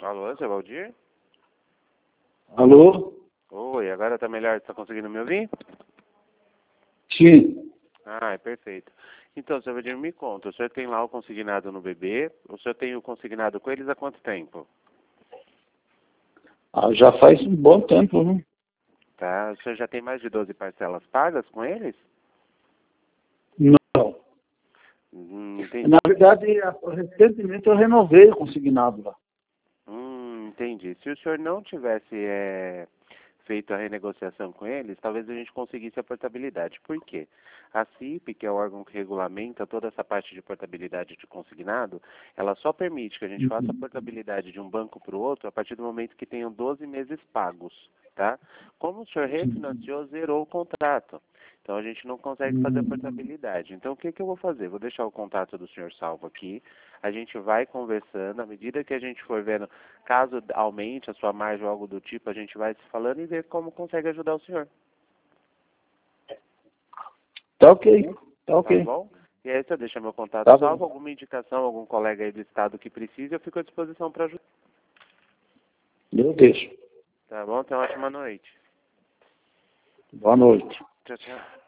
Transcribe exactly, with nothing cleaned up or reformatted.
Alô, seu Valdir? Alô? Oi, agora tá melhor? Tá conseguindo me ouvir? Sim. Ah, é perfeito. Então, seu Valdir, me conta, o senhor tem lá o consignado no bebê, o senhor tem o consignado com eles há quanto tempo? Ah, já faz um bom tempo, né? Tá, o senhor já tem mais de doze parcelas pagas com eles? Não. Hum, entendi. Na verdade, a- recentemente eu renovei o consignado lá. Hum, entendi. Se o senhor não tivesse é, feito a renegociação com eles, talvez a gente conseguisse a portabilidade. Por quê? A C I P, que é o órgão que regulamenta toda essa parte de portabilidade de consignado, ela só permite que a gente faça a portabilidade de um banco para o outro a partir do momento que tenham doze meses pagos, tá? Como o senhor refinanciou, zerou o contrato. Então a gente não consegue fazer a portabilidade. Então o que, que eu vou fazer? Vou deixar o contato do senhor salvo aqui. A gente vai conversando, à medida que a gente for vendo, caso aumente a sua margem ou algo do tipo, a gente vai se falando e ver como consegue ajudar o senhor. Tá ok. Tá Tá ok. bom? E aí, se eu deixar meu contato Tá salvo, bom. alguma indicação, algum colega aí do estado que precise, eu fico à disposição para ajudar. Eu deixo. Tá bom? Tenha uma ótima noite. Boa noite. Tchau, tchau.